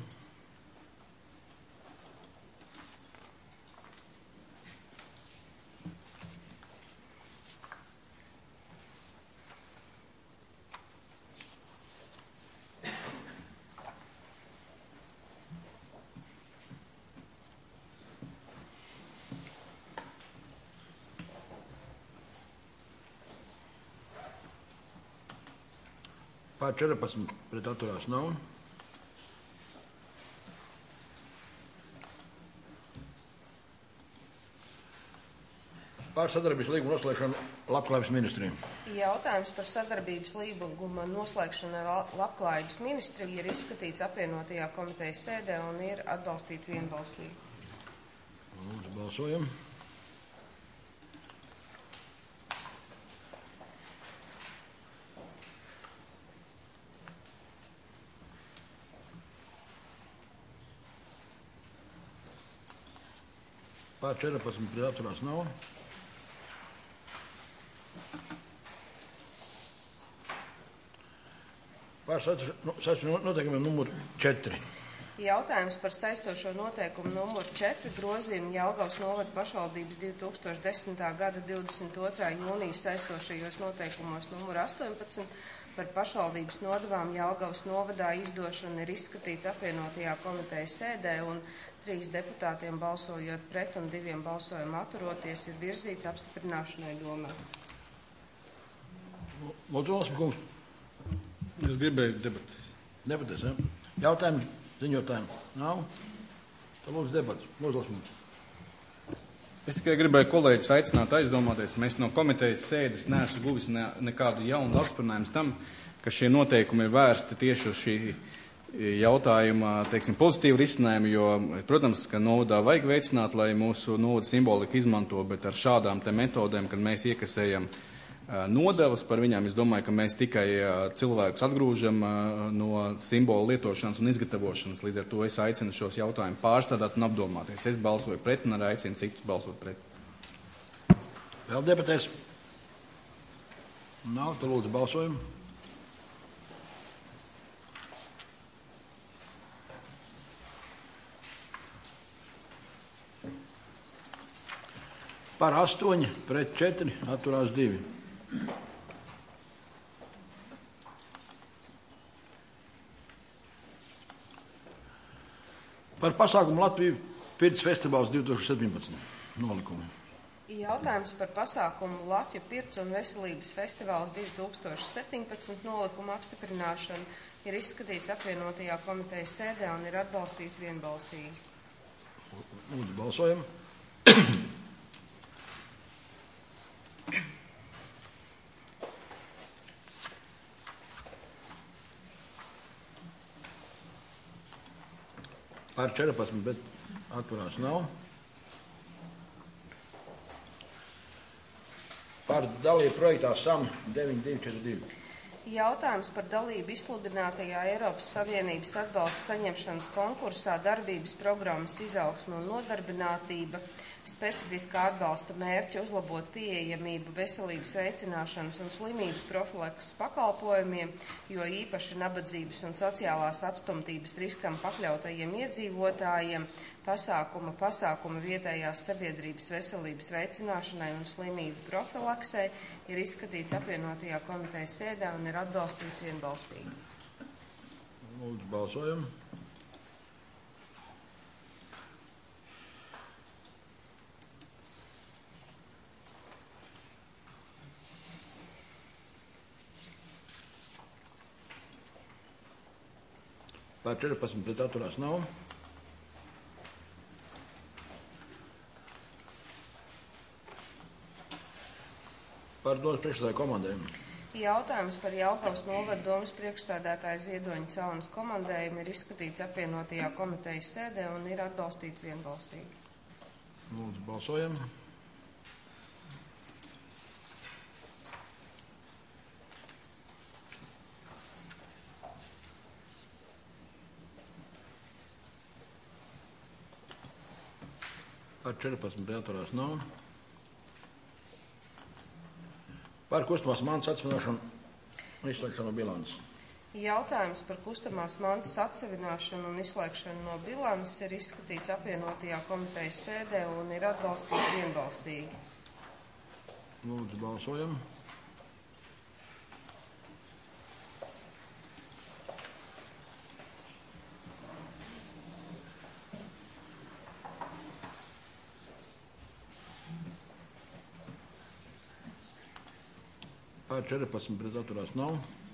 Par 14, pret atturās nav. Par sadarbības līguma noslēgšanu Labklājības ministriju. Jautājums par sadarbības līguma noslēgšanu ar Labklājības ministriju ir izskatīts apvienotajā komitejas sēdē un ir atbalstīts vienbalsīgi. Lūdzu, balsojam. Pār 14, pret atturās nav. Pār saistošo noteikumiem numur 4. Jautājums par saistošo noteikumu numuru 4 grozījumu Jelgavas novada pašvaldības 2010. gada 22. jūnijas saistošajos noteikumos numuru 18 par pašvaldības nodevām Jelgavas novadā izdošanu ir izskatīts apvienotajā komitejas sēdē un 3 deputātiem balsojot pret un 2 balsojumu atturoties ir virzīts apstiprināšanai domā. Lūdzu, kungs. Es gribēju debatēs. Debatēs, ja? Jautājumi, ziņotājumi nav? Tad lūdzu debats. Lūdzu, mums. Es tikai gribēju kolēģis aicināt aizdomāties. Mēs no komitejas sēdes neesmu guvis nekādu jaunu apsprinājumu tam, ka šie noteikumi ir vērsti tieši uz šī jautājuma, teiksim, pozitīvu risinājumu, jo, protams, ka novadā vajag veicināt, lai mūsu novada simbolika izmanto, bet ar šādām te metodēm, kad mēs iekasējam nodevas par viņām, es domāju, ka mēs tikai cilvēkus atgrūžam no simbolu lietošanas un izgatavošanas. Līdz ar to es aicinu šos jautājumus pārstrādāt un apdomāties. Es balsoju pret un arī aicinu citus balsot pret. Vēl debatēs? Nav, tad lūdzu balsojumu. Par 8, pret 4, atturās 2. Par pasākumu Latviju Pirts festivāls 2017 nolikumu. Jautājums par pasākumu Latviju Pirts un veselības festivāls 2017 nolikumu apstiprināšanu ir izskatīts apvienotajā komitejas sēdē un ir atbalstīts vienbalsīgi. Lūdzu, balsojam. Par 14, bet atturās nav. Par dalību projektā SAM 9242. Jautājums par dalību izsludinātajā Eiropas Savienības atbalsta saņemšanas konkursā darbības programmas izaugsme un nodarbinātība, specifiskā atbalsta mērķa uzlabot pieejamību veselības veicināšanas un slimību profilakses pakalpojumiem, jo īpaši nabadzības un sociālās atstumtības riskam pakļautajiem iedzīvotājiem, pasākuma vietējās sabiedrības veselības veicināšanai un slimību profilaksei ir izskatīts apvienotajā komitejas sēdā un ir atbalstīts vienbalsīgi. Lūdzu, balsojam. Par 14 pret atturās nav. Par domas priekšsēdētāju komandējumu. Jautājums par Jelgavas novada domas priekšsēdētāja Ziedoņa Caunas komandējumu ir izskatīts apvienotajā komitejas sēdē un ir atbalstīts vienbalsīgi. Lūdzu, balsojam. Par 14 pret atturās nav. Par kustamās mantas atsevināšanu un izslēgšanu no bilances. Jautājums par kustamās mantas atsevināšanu un izslēgšanu no bilances ir izskatīts apvienotajā komitejas sēdē un ir atbalstīts vienbalsīgi. Lūdzu, balsojam. Par 14 pret atturās nav.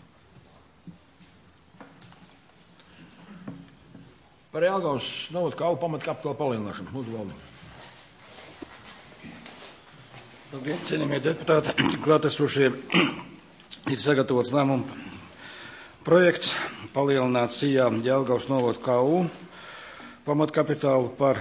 Par Jelgavas novada kauvu pamatkapitāla palielināšanu. Lūdzu, Valdi. Labdien, cienījamie deputāti, klātesošie, ir sagatavots lēmumu projekts palielināt SIA Jelgavas novada kauvu pamatkapitālu par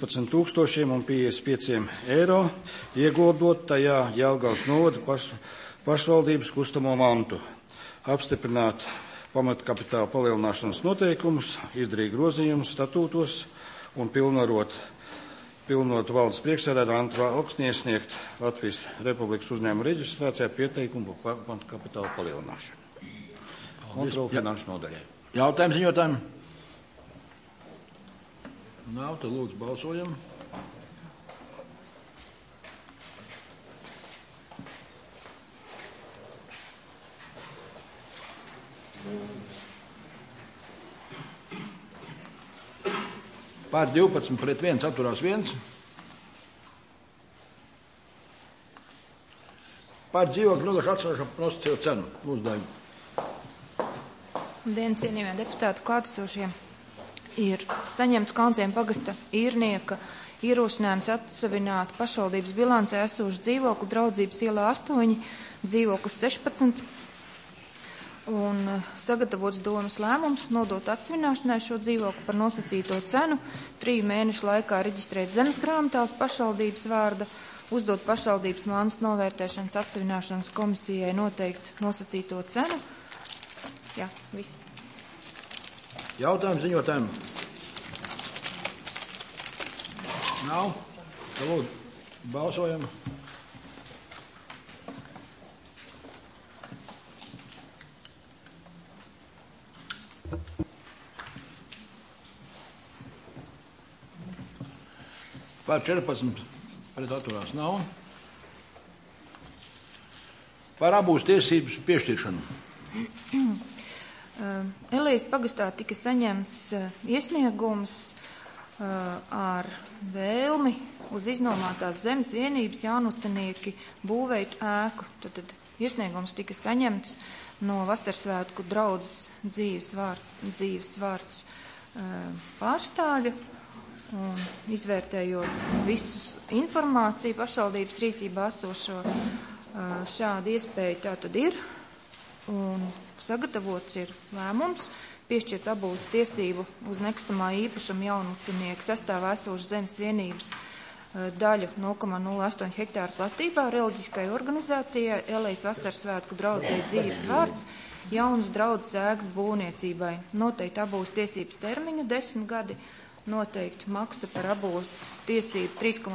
13,055 eiro, ieguldot tajā Jelgavas novada pašvaldības kustamo mantu, apstiprināt pamatkapitāla palielināšanas noteikumus, izdarīt grozījumus statūtos un pilnvarot valdes priekšsēdētāju Antu Valksni iesniegt Latvijas Republikas uzņēmuma reģistrācijā pieteikumu par pamatkapitāla palielināšanu. Kontrola finanšu nodaļai. Jautājums ziņotājiem? Nav, tad lūdzu balsojam. Par 12 pret 1 atturās 1. Par dzīvokļu nodaļu atsaušanu nosacītu cenu. Lūdzu, Daiga. Labdien, cienījamie deputāti, klātesošie. Ir saņemts Kalnciem pagasta īrnieka ierosinājums atsevināt pašvaldības bilancē esošu dzīvokli Draudzības ielā 8, dzīvoklis 16. Un sagatavots domas lēmums nodot atsevināšanai šo dzīvokli par nosacīto cenu, 3 mēnešu laikā reģistrēt zemes grāmatās pašvaldības vārda, uzdot pašvaldības mantas novērtēšanas atsevināšanas komisijai noteikt nosacīto cenu. Jā, viss. Jautājums ziņotājiem? Nav? Tad lūdzu, balsojam. Par 14 pret atturās nav. Par abūs tiesības piešķiršanu. Elijas pagastā tika saņemts iesniegums ar vēlmi uz iznomātās zemes vienības jaunocenieki būvēt ēku. Tad iesniegums tika saņemts no Vasarsvētku draudzes dzīves vārds pārstāļa, un izvērtējot visus informāciju pašvaldības rīcībā esošo, šāda iespēja tā tad ir, un sagatavots ir lēmums piešķirt Abūlas tiesību uz nekustamā īpašuma jaunucinieku sastāvā esošas zemes vienības daļu 0,08 hektāru platībā reliģiskai organizācijai Elejas Vasarsvētku draudzei dzīves vārds jaunas draudzes ēkas būvniecībai. Noteikti Abūlas tiesības termiņu 10 gadi, noteikti maksa par Abūlas tiesību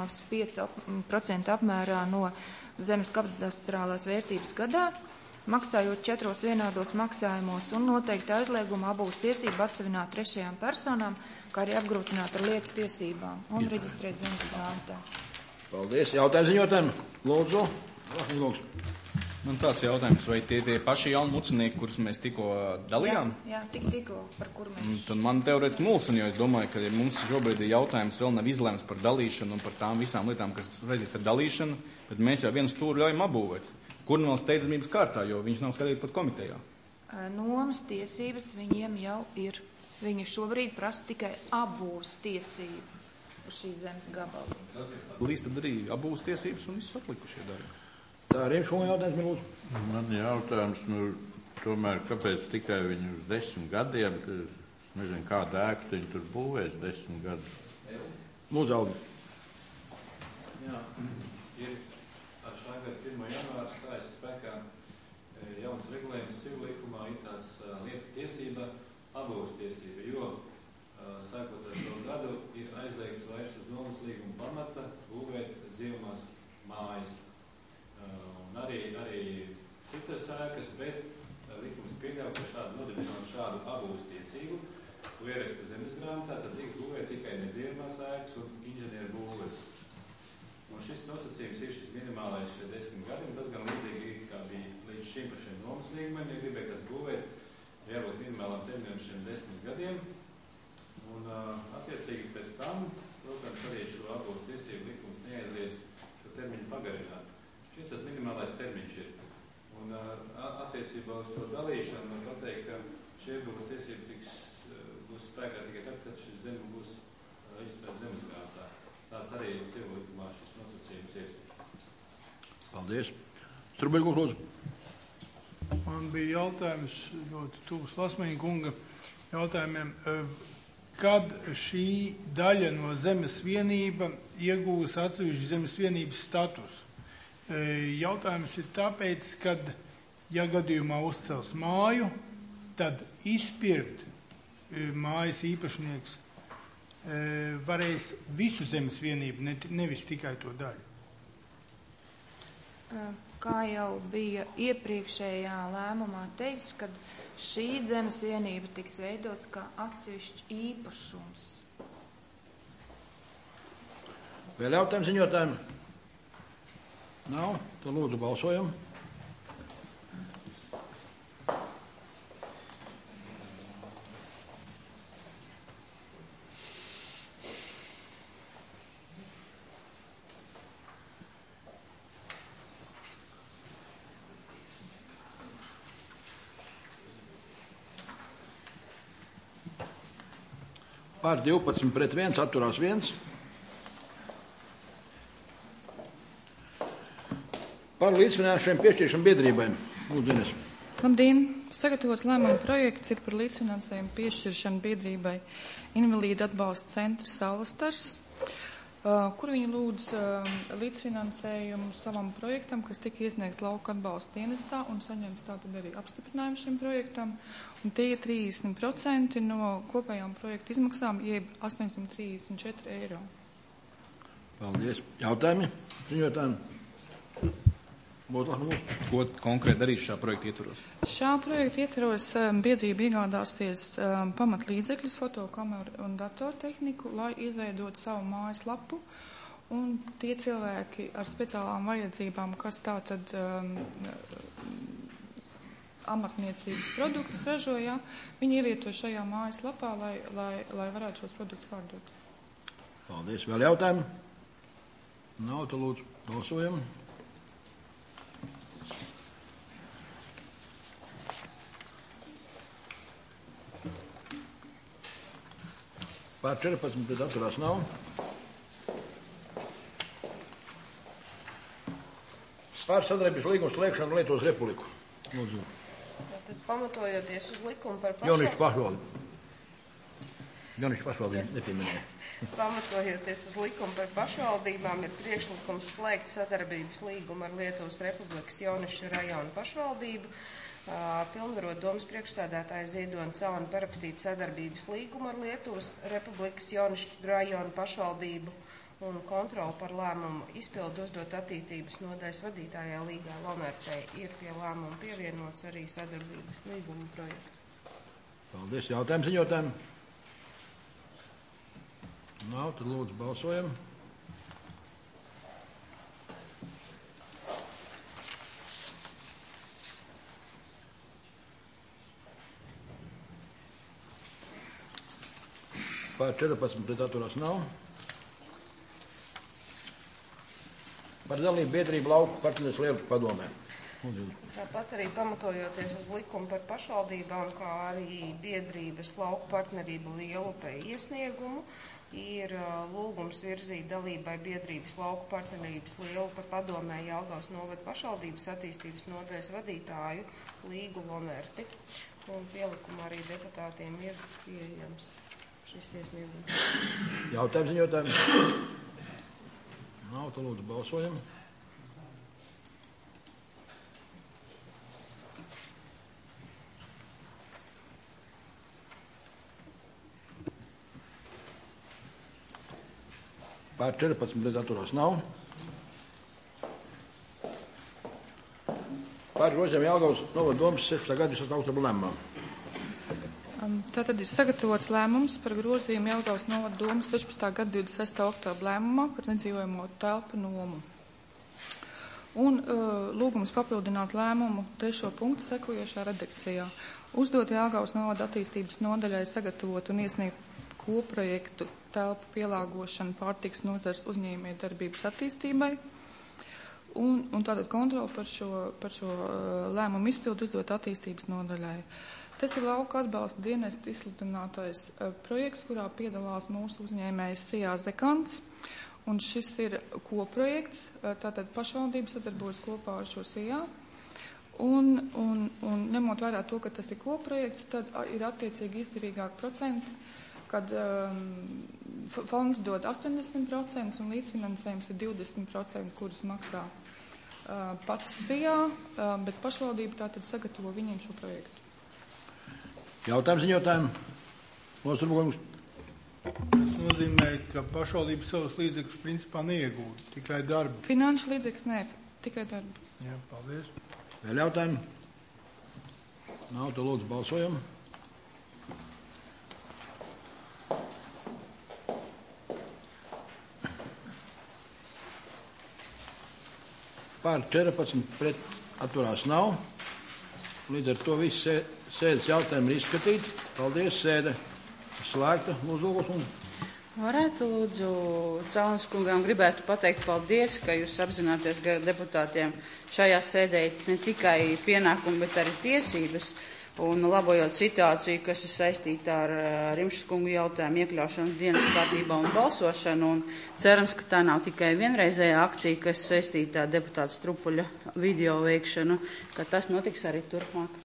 3,5% apmērā no zemes katastrālās vērtības gadā, maksājot 4 vienādos maksājumos, un noteikti aizliegumu Abūlas tiesību atsevināt trešajām personām, kā arī apgrūtināt ar lietu tiesībām un reģistrēt zemes grāmatā. Paldies. Jautājums ziņotājiem. Lūdzu. Man tāds jautājums, vai tie paši jauni mucinieki, kurus mēs tikko dalījām? Jā, tikko, par kur mēs. Tad man teorētiski mulsina, jo es domāju, ka mums šobrīd jautājums vēl nav izlēmts par dalīšanu un par tām visām lietām, kas saistīts ar dalīšanu, bet mēs jau vienu stūri ļaujam apbūvēt. Kur nav steidzamības kārtā, jo viņš nav skatīts pat komitejā? Nomas tiesības viņiem jau ir. Viņi šobrīd prasa tikai Abūlas tiesību uz šīs zemes gabalu. Līdz tad arī Abūlas tiesības un viss atlikušie darbi. Tā arī šo jautājums minūte. Man jautājums, tomēr, kāpēc tikai viņi uz 10 gadiem, es nezinu, kādu ēku viņi tur būvēs 10 gadus. Lūdzu, Aldi. Jā, ir ar šā gada 1. janvāra stājas spēkā jauns regulējums civil likumā, ir tās lietu tiesība, Abūlas tiesība, jo sākot ar šo gadu ir aizliegts vairs uz nomas līguma pamata būvēt dzīvumās mājas. Un arī citas ēkas, bet likums pieļauj, ka šādu nodibinot šādu Abūlas tiesību, ko ieraksta zemes grāmatā, tad tiks būvēt tikai nedzīvumās ēkas un inženieru būves. Un šis nosacījums ir šis minimālais šie 10 gadi, un tas gan līdzīgi kā bija līdz šim par šiem nomas līgumiem, ja gribēja kas būvēt, jābūt minimālām termiņam šiem 10 gadiem. Un attiecīgi pēc tam, protams, arī šo Abūlas tiesību likums neaizliedz šo termiņu pagarināt. Šis tas minimālais termiņš ir. Un attiecībā uz to dalīšanu var pateikt, ka šie Abūlas tiesība būs spēkā tikai tad, kad šis zeme būs reģistrēta zemes grāmatā. Tāds arī civil likumā šis nosacījums ir. Paldies. Strubēļkungs, lūdzu. Man bija jautājums ļoti tuvs Lasmaņa kunga jautājumiem. Kad šī daļa no zemes vienība iegūs atsevišķu zemes vienības status? Jautājums ir tāpēc, kad, ja gadījumā uzcels māju, tad izpirkt mājas īpašnieks varēs visu zemes vienību, nevis tikai to daļu. Kā jau bija iepriekšējā lēmumā teikts, kad šī zemes vienība tiks veidots kā atsevišķs īpašums. Vēl jautājums ziņotājiem? Nav? Tad lūdzu balsojam. Pār 12 pret 1, atturās 1. Par līdzfinansējumu piešķiršanu biedrībai. Lūdzu, Ines. Labdien! Sagatavots lēmuma projekts ir par līdzfinansējumu piešķiršanu biedrībai Invalīdu atbalsta centrs Saulstars, kur viņi lūdz līdzfinansējumu savam projektam, kas tika iesniegts lauka atbalsta dienestā un saņemts tātad arī apstiprinājumu šim projektam. Un tie ir 30% no kopējām projekta izmaksām, jeb 834 eiro. Paldies. Jautājumi? Ziņotājumi? Ko konkrēti darīs šā projekta ietvaros? Šā projekta ietvaros biedrība iegādāsies pamatlīdzekļus, fotokameru un datortehniku, lai izveidot savu mājaslapu. Un tie cilvēki ar speciālām vajadzībām, kas tātad amatniecības produktus ražo, ja, viņi ievieto šajā mājaslapā, lai varētu šos produktus pārdot. Paldies. Vēl jautājumi? Nav, tad lūdzu balsojam. Pār 14 pret atturās nav. Pār sadarbības līgumu slēgšanu Lietuvas Republiku. Lūdzu. Tad pamatojoties uz likumu par Jaunišķu pašvaldību nepieminēja. Pamatojoties uz likumu par pašvaldībām ir priekšlikums slēgt sadarbības līgumu ar Lietuvas Republikas Jaunišķu rajonu pašvaldību, pilnvarot domas priekšsēdētāja Ziedona Cauna parakstīt sadarbības līgumu ar Lietuvas Republikas Jaunišķu rajonu pašvaldību un kontroli par lēmumu izpildu uzdot attīstības nodaļas vadītājā Līgā Lomercei. Ir pie lēmuma pievienots arī sadarbības līguma projekts. Paldies. Jautājumu ziņotājiem? Nav, tad lūdzu balsojam. Pār 14 pret atturās nav. Par dalību biedrību lauku partneris Lielu padomē. Tāpat arī pamatojoties uz likumu par pašvaldībām, kā arī biedrības lauku partnerību Lielupē iesniegumu, ir lūgums virzīt dalībai biedrības lauku partnerības Lielupa padomē Jelgavas novada pašvaldības attīstības nodaļas vadītāju Līgu Lomerti. Un pielikumā arī deputātiem ir pieejams šis iesniegums. Jautājums ziņotājiem? Nav, tad lūdzu balsojam. Pār 14 pret atturās nav. Pār grozījumiem Jelgavas novada domas 16. gada 28. oktobra lēmumā. Tātad ir sagatavots lēmums par grozījumu Jelgavas novada domas 16. gada 26. oktobra lēmumā par nedzīvojamo telpu nomu. Un lūgums papildināt lēmumu 3. punktu sekojošā redakcijā. Uzdot Jelgavas novada attīstības nodaļai sagatavot un iesniegt koprojektu telpu pielāgošanu pārtikas nozars uzņēmēju darbības attīstībai un tātad kontroli par šo lēmumu izpildu uzdot attīstības nodaļai. Tas ir lauka atbalsta dienesta izsludinātais projekts, kurā piedalās mūsu uzņēmējs Sijā Zekants, un šis ir koprojekts, tātad pašvaldības sadarbojas kopā ar šo Sijā. Un ņemot vērā to, ka tas ir koprojekts, tad ir attiecīgi izdevīgāk procenti, kad fonds dod 80% un līdzfinansējums ir 20%, kurus maksā pats Sijā, bet pašvaldība tātad sagatavo viņiem šo projektu. Jautājums ziņotājiem? Nostrupojums. Tas nozīmē, ka pašvaldība savus līdzekļus principā neiegūda, tikai darbu. Finanšu līdzekļus nē, tikai darbu. Jā, paldies. Vēl jautājumi? Nav, tad lūdzu balsojam. Pār 14 pret atturās nav. Līdz ar to visi sēdes jautājumi ir izskatīti. Paldies, sēde slēgta. Lūdzu, Varētu lūdzu Caunas kungām gribētu pateikt paldies, ka jūs apzināties, ka deputātiem šajā sēdē ne tikai pienākumi, bet arī tiesības. Un labojot situāciju, kas ir saistīta ar Rimšas kungu jautājumu iekļaušanas dienas kārtībā un balsošanu, un cerams, ka tā nav tikai vienreizēja akcija, kas saistīta ar deputāta Strupuļa video veikšanu, ka tas notiks arī turpmāk.